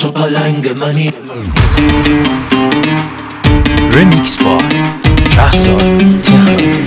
تو پلنگ منی. رمیکس با کهسان تهران.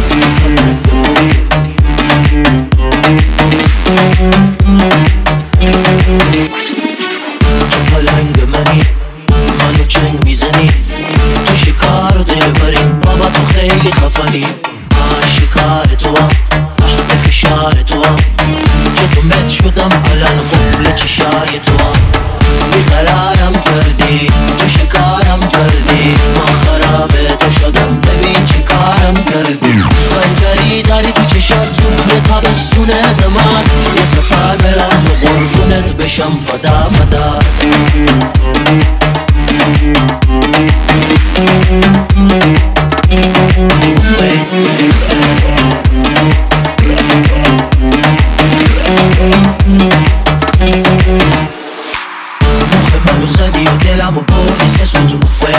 تو پلنگ منی، منو چنگ میزنی، تو شکار دل بریم بابا، تو خیلی خفنی. من شکار تو هم، تحت فشار تو هم، که تو مت شدم الان قفل چشای تو هم. بیقرارم کردی، تو شکارم کردی، من خرابه تو شدم، ببین چی کارم کردی. خنجری داری تو چشات، زهر تابستونه دمات، یه سفر برم و قربونت بشم فدا مدار. مخ منو زدی و دلم و پولیس سوتوفه،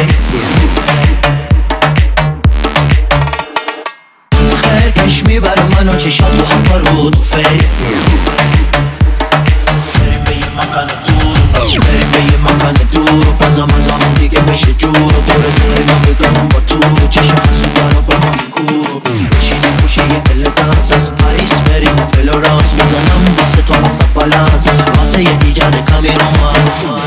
خیلی کش میبره منو چشات و هم پر بود فی. بریم به یه مکان دور، بریم به یه مکان دور، و فضا مزامن دیگه بشه جور، و دور توی من بگم با تو چشم حسودار و با ما کور. بشینیم پوشه یه الگانس، از پاریس بریم تا فلورانس، بزنم واسه تو هفته بالانس، واسه یه ایجاد کمی رومانس.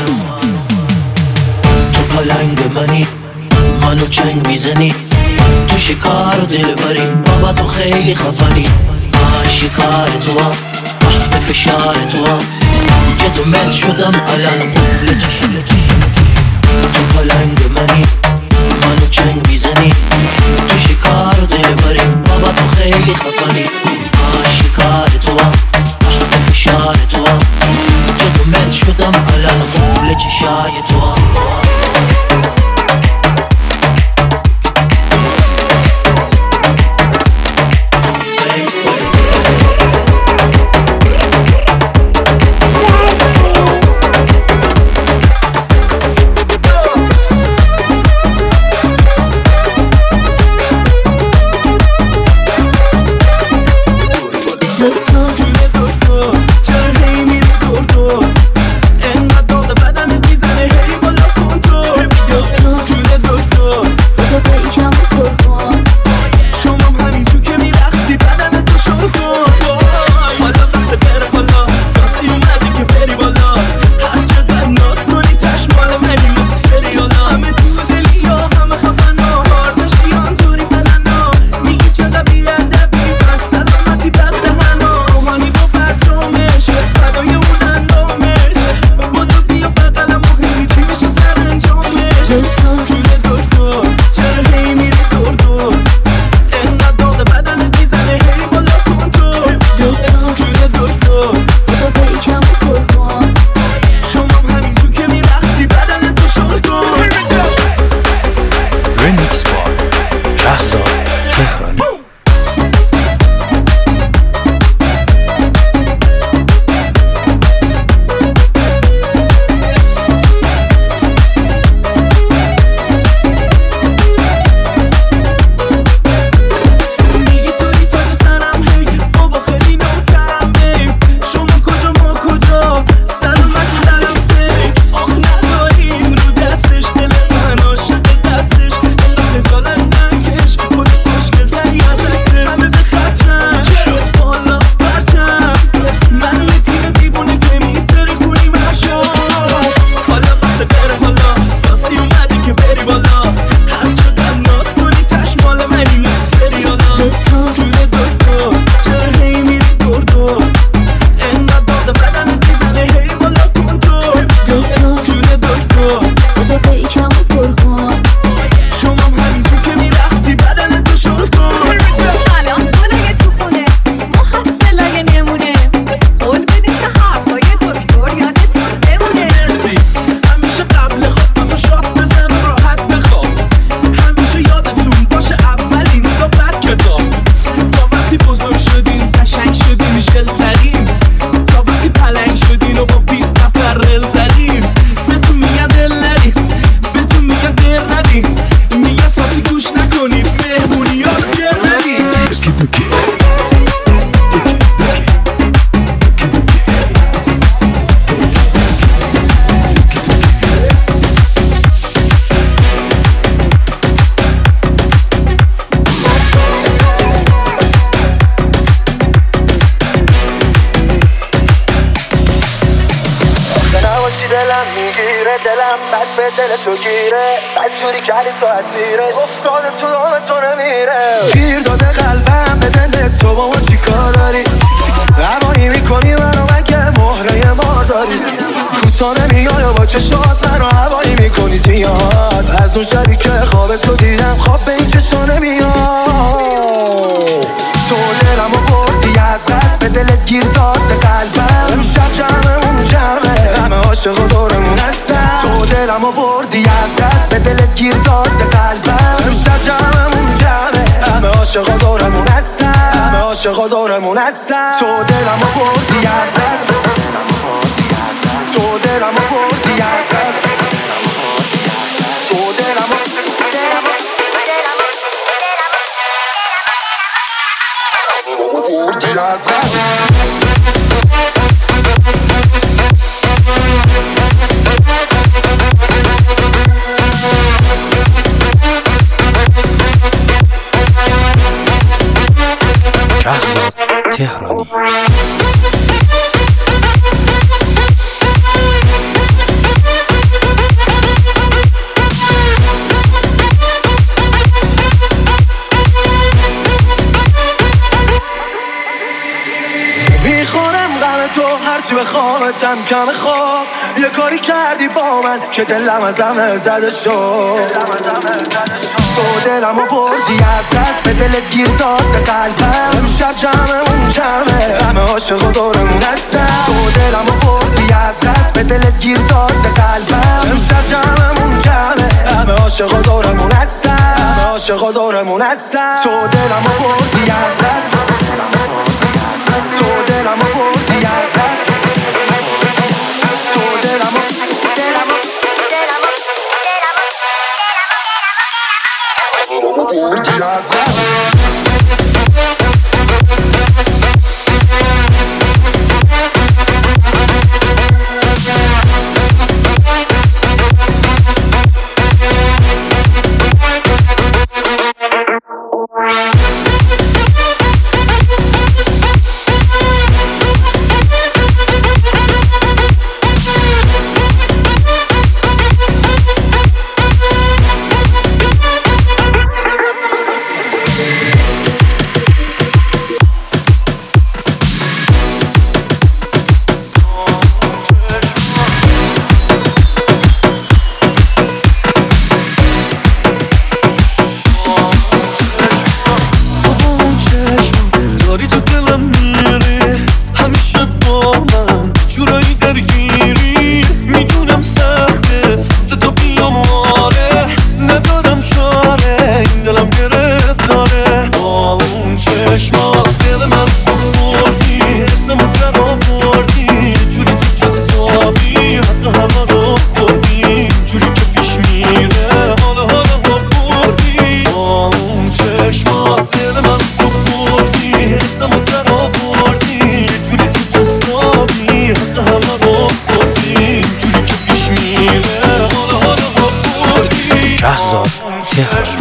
تو پلنگ منی، منو چنگ میزنی، تو شکار دل بریم بابا، تو خیلی خفنی. من شکار تو هم، تحت فشار تو هم، که تو مت شدم الان قفل چشم. تو پلنگ منی، منو چنگ میزنی، تو شکار دل بریم بابا، تو خیلی خفنی. من شکار تو هم، تحت فشار تو هم، که تو مت شدم الان قفل چشای تو هم. چرا هی میری دور دور، انقدر داغ بدنت میزنه هی بالا کن چی دلم میگیره، دلم بد به دل تو گیره، بدجوری کردی تو اسیرش، افتاده تو دام تو نمیره. گیر داده قلبم به دل تو، با ما چی کار داری؟ هوایی میکنی منو مگه مهره مار داری؟ کوتا نمیای و با چشات منو هوایی میکنی زیاد، از اون شبی که خواب تو دیدم خواب به این چشا نمیاد. تو دلمو بردی از دست، به دلت گیر داده قلبم، امشب جمعمون جمعه، همه عاشق دورمون هستن. تو دلمو بردی از دست، به دلت گیر داده قلبم، امشب جمعمون جمعه، همه عاشق دورمون هستن، همه عاشق دورمون هستن. تو دلمو بردی از دست، تو دلمو بردی از دست، تو دلمو بردی از دست. شهرزاد تهرانی. میخورم غم تو هرچی بخوامتم کم خواب، یه کاری کردی با من که دلم از همه زده شد. تو دلمو بردی از دست، به دلت گیر داده قلبم، امشب جمعمون جمعه، همه عاشق دورمون هستن. تو دلمو بردی از دست، به دلت گیر داده قلبم، امشب جمعمون جمعه، همه عاشق دورمون هستن، همه عاشق دورمون هستن. تو دلمو بردی از دست، تو دلمو بردی از دست، تو دلمو بردی از دست. شهرزاد تهرانی.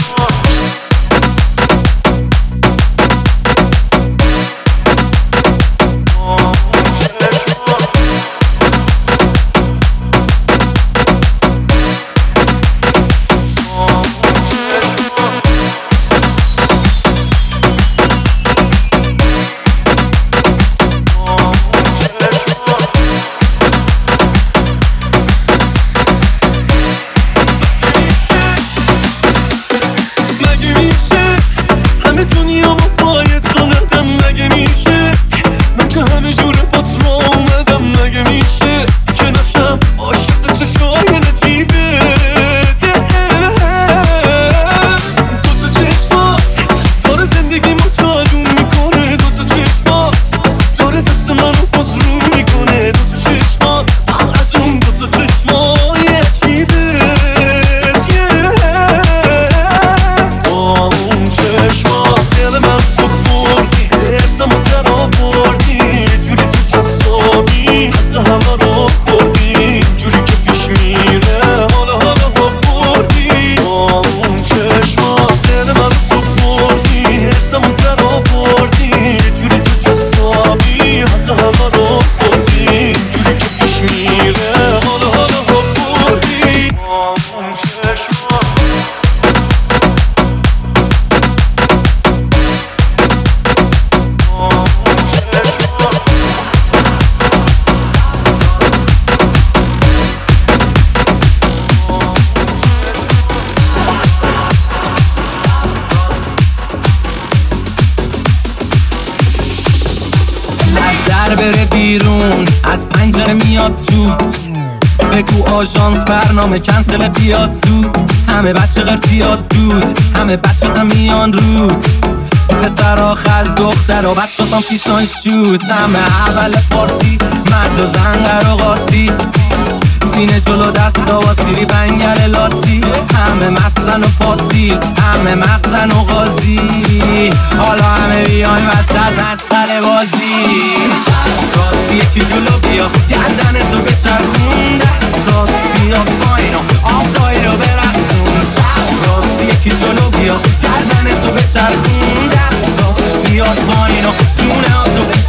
از پنجره میاد تو. بگو آژانس برنامه کنسل بیاد زود. همه بچه قرتیاد دود، همه بچه تا میان رود. پسرا خز دخترا بچه تام پیسان شود. همه اول پارتی مرد و زن قراقاتی. سینه جلو دستا با سیری بنگر لاتی. همه مستن و پاتی، همه مغزن و غازی. حالا همه بیایم وسط مسخره بازی. راستی یکی جلو بیا، گردن تو بچرخون. دستات بیا پایین و آب دایی رو برقصون. راستی یکی جلو بیا، گردن تو بچرخون. دستات بیاد پایین و سونه ها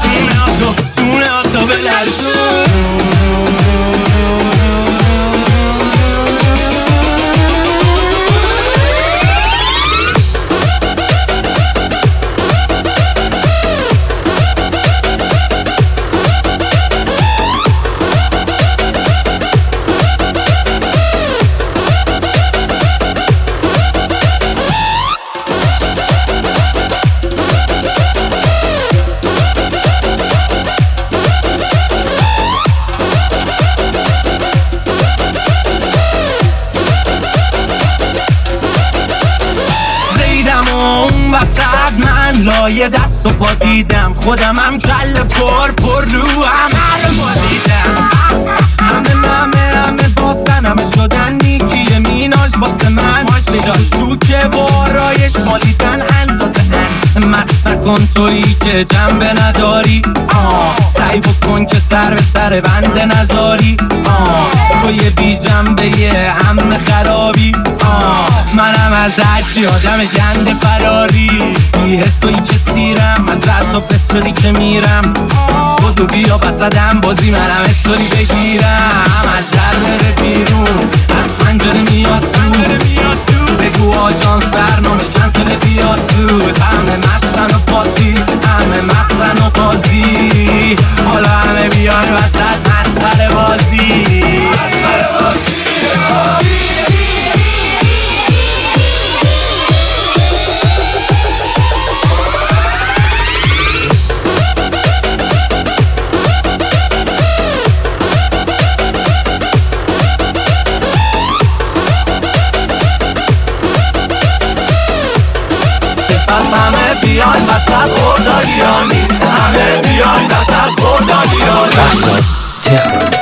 تو بلرزون. من لایه دست و پا دیدم، خودم هم کل پر رو همه رو دیدم. همه باسن همه شدن نیکی میناژ واسه من. شوکه و آرایش مالیدن اندازه ان. مست نکن تویی که جنبه نداری. سعی بکن که سر به سر بنده نذاری. توی بی جنبه همه خرابی. منم از هرچی آدم گنده فراری. بی حسایی که سیرم، از تو فست شدی که میرم. بدو بیا بسدم بازی منم استوری بگیرم. از در بره بیرون، از پنجره میاد تو. بگو آژانس برنامه کنسل بیاد زود. همه مستن و پاتی، همه مغزن و بازی. حالا همه بیان وسط مسخره بازی. پس همه بیاین وسط خوردالیانی. همه بیاین وسط خوردالیانی. رهزاد تهرانی.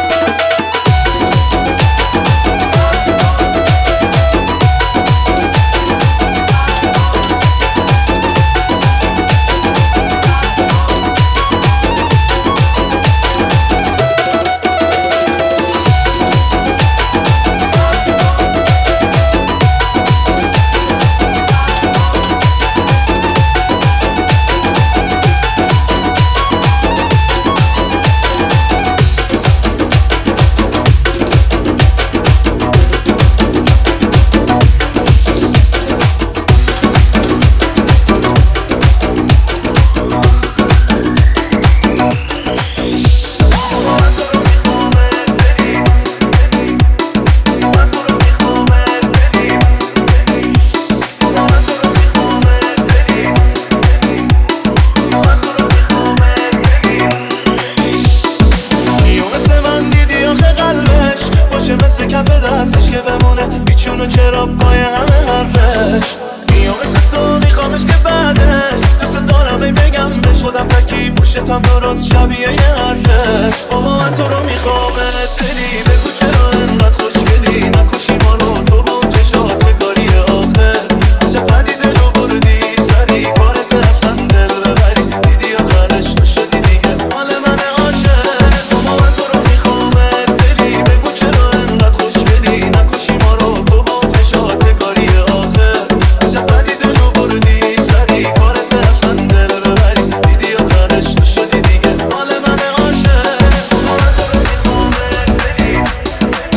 مثل کف دستش که بمونه بیچونو چرا پای همه حرفش. میام مثل تو میخوامش که بعدش دوست دارم ای بگم بهش. خودم تکی پوشتم درست شبیه یه ارتش. بابا من تو رو میخوامت دلی، بگو چرا انقدر خوشگلی. نکشی ما رو تو با اون چشات کاری آخر. عجب فدی دلو بردی سری کارت اصلا دل ببری. دیدی آخرش تو شدی دیگه مال من عاشق. بابا من تو رو میخوامت دلی، بگو چرا انقدر خوشگلی. نکشی ما رو تو با اون چشات کاری آخر. عجب فدی دلو بردی سری کارت اصلا دل ببری. دیدی آخرش تو شدی دیگه مال من عاشق. بابا من تو رو میخوامت دلی.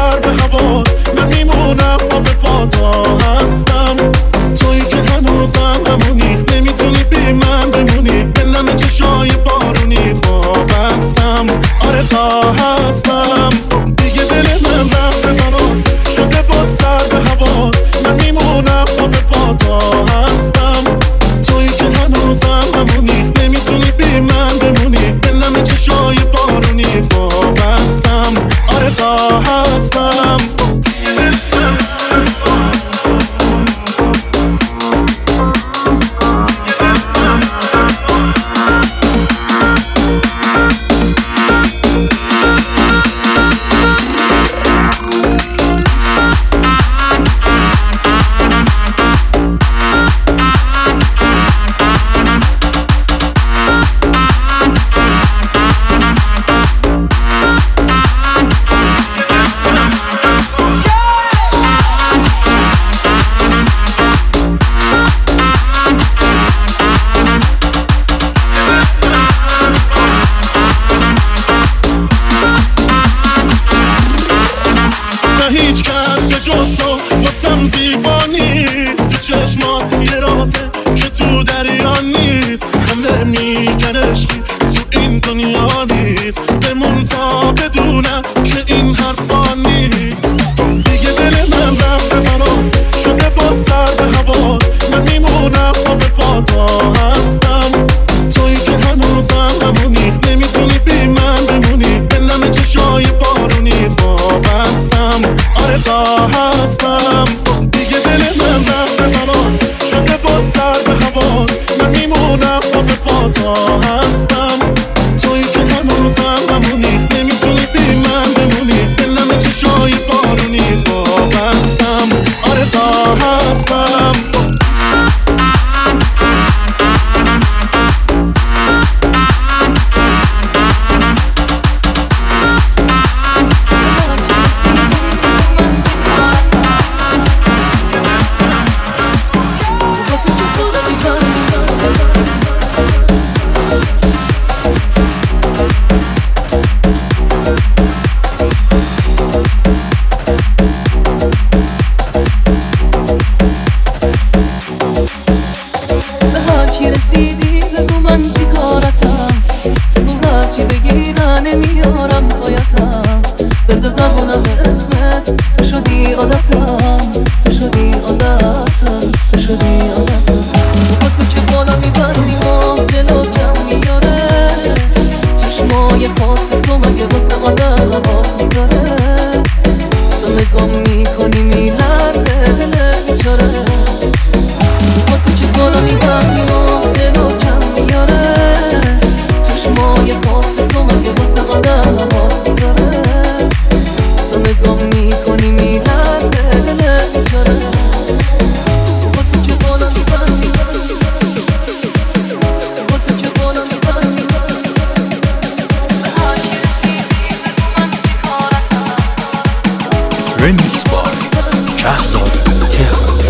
سر به هوا من میمونم پا به پاتا هستم تویی که هنوزم همونی نمیتونی بی من بمونی به نم چشای بارونی وابستم آره تا هستم دیگه دل من رفته برات شده با سر به هوا من میمونم پا به پاتا هستم تویی که هنوزم همونی نمیتونی بی من بمونی به نم چشای بارونی وابستم آره تا هستم هیچ کس به جز تو واسم زیبا نیست تو چشمات یه رازه که تو دریا نیست حمله میگن عشقی تو این دنیا نیست بمون تا بدونم که این حرفا نیست دیگه دل من رفته برات شده با سر به هوا من میمونم پا به پاتا هستم تویی که هنوزم همونی نمیتونی بی من بمونی به نم چشای بارونی وابستم آره تا هستم دیگه دل من رفته برات شده با سر به هوا من میمونم پا به پاتا هستم تویی که هنوزم همونی نمیتونی بی من بمونی به نم چشای بارونی وابستم آره تا هستم Remix by Shahzad Tehran.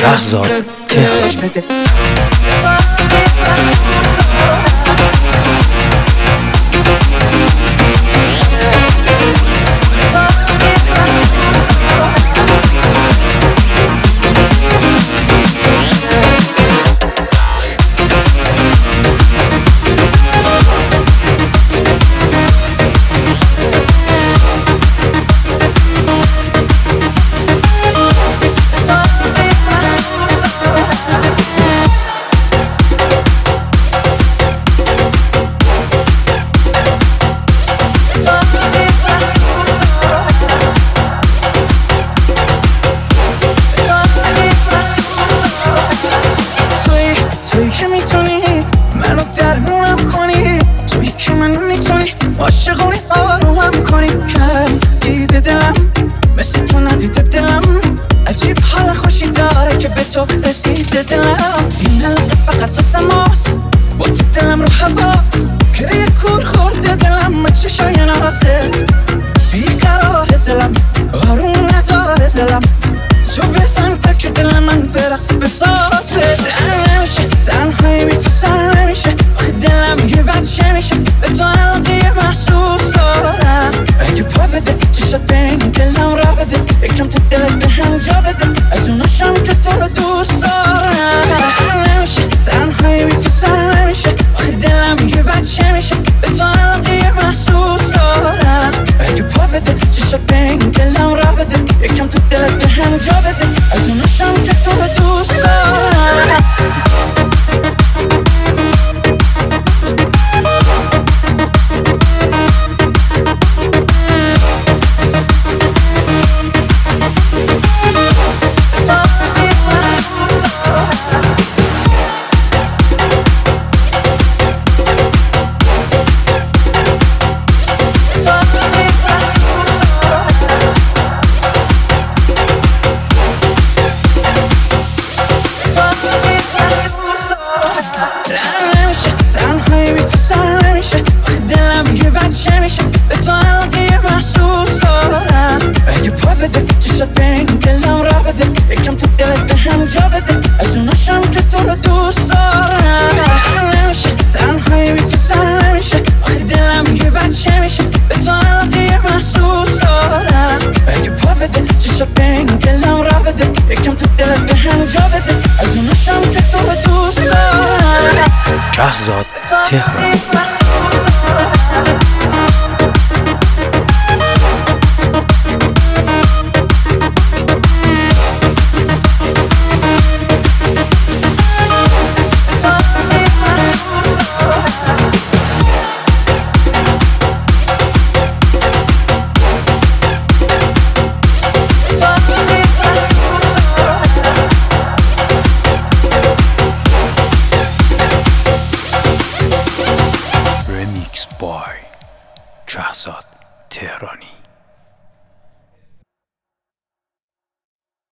شهرزاد تهرانی. تویی که میتونی منو درمونم کنی، تویی که منو میتونی عاشقونی آرومم کنی. کم دیده دلم مثل تو ندیده دلم، عجیب حال خوشی داره که به تو رسیده دلم. این لحظه فقط از ماست با تو دلم رو حواس، گریه کور خورده دلم با چشای نازت. بیقراره دلم آروم نداره دلم، تو بزن تا که دل من برقصه بسازه. تنهایی بی تو سر نمیشه، آخه دلم یه بچه میشه، به تو علاقه یه محسوس دارم. اگه پا بده چشات به این دلم را بده، یکم تو دلت به هم جا بده، از اوناشم که تو رو دوست دارم. تنهایی بی تو سر نمیشه، آخه دلم یه بچه میشه، به تو علاقه یه محسوس دارم. اگه پا بده چشات به این دلم را بده، یکم تو دلت به هم جا بده، از اوناشم که تو رو دوست دارم. تنهایی بی تو سر نمیشه، آخه دلم یه بچه میشه، به تو علاقه یه محسوس دارم. اگه پا بده چشات به این دلم را بده، یکم تو دلت به هم جا بده، از اوناشم که تو رو دوست دارم. تنهایی بی تو سر نمیشه، آخه دلم یه بچه میشه، به تو علاقه یه محسوس دارم. اگه پا بده چشات به این دلم را بده، یکم تو دلت به هم جا بده، از اوناشم که تو رو دوست دارم. شهرزاد تهرانی. Remix by شهرزاد تهرانی.